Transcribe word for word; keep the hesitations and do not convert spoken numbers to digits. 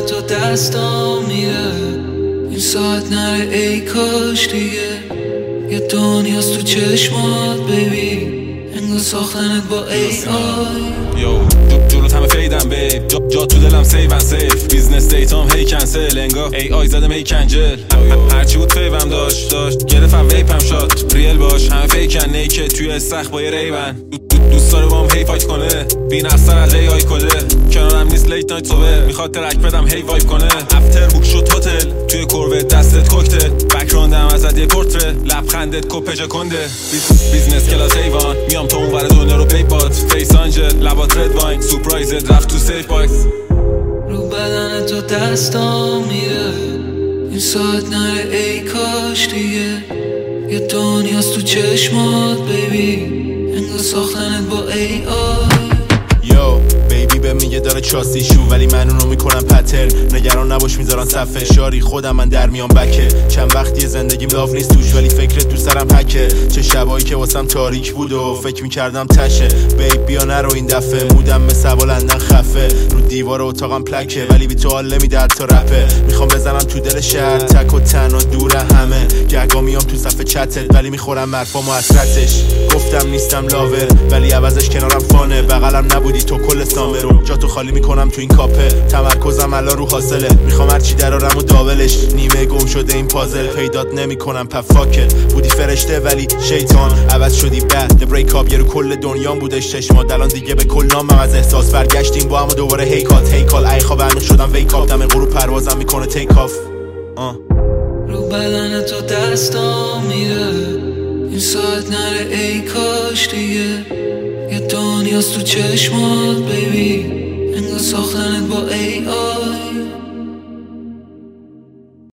بدن تو دستام میره، این ساعت نره ای کاش دیگه. یه دنیاست تو چشمات بیبی، انگار ساختنت با ای آی. یو جلوت همه فیدم بیب، جا, جا تو دلم سیون سیف، بیزنس دیتام هی کنسل، انگار ای آی زدم هی کنجل. هرچی بود فیوم داشت داشت گرفتم ویپم شاد ریل باش، همه فیکن نیکه توی استخ با یه ریون. دوست داره با هم هی فایت کنه، بین افتر از ای آی کله، کنارم نیست لیت نایت صبح، میخواد ترک بدم هی وایب کنه. افتر بوک شد هتل، توی کروه دستت کوکتل، بکراندم ازت یه پورتره، لبخندت کپجا کنده. بیزنس کلاس ایوان، میام تو اونور دنیا رو پیپات، فیس آنجل لبات رد واین، سورپرایزت رفت تو سیف باکس. رو بدن تو دستام میره، این ساعت نره ای کاش دیگه. یه دنیاست تو چشمات بیبی، انگار ساختنت با ای آی. یو بیبی به میگه داره چاسی شو، ولی من اونو میکنم پتر. نگران نباش میذارن صف فشاری، خودم من در میام بکه. چند وقتی زندگیم لاف نیست توش، ولی فکرت تو سرم حکه. چه شبایی که واسم تاریک بود و فکر میکردم تشه. بیب بیا نرو این دفعه، مودم مثل لندن خفه. رو دیوار اتاقم پلکه، ولی بی تو حال نمیده حتی رپه. میخوام بزنم تو دل شهر، تک و تنها دور همه. گهگا میام تو صف چتت، ولی میخورم مرفام و حسرتش. گفتم نیستم لاور، ولی عوضش کنارم فانه. بغلم نبودی تو کل سامه رو، جا تو خالی میکنم تو این کاپه. تمرکزم الان رو حاصله، میخوام هرچی درارم و داولش. نیمه گم شده این پازل، پیدات نمیکنم پفاکت. بودی فرشته ولی شیطان، عوض شدی بعد بریک اپ. یه رو کل دنیام بودش چشمات، الان دیگه به کل نامم از احساس. برگشتیم با هم و دوباره هیکات هیکال. ای خواب هنوز شدم ویکاپ، دم غروب پروازم میکنه تیک آف. رو بدن تو دستام میره، این ساعت نره ای کاش دیگه. یه دنیاست تو چشمات بیبی، انگار ساختنت با ای آی.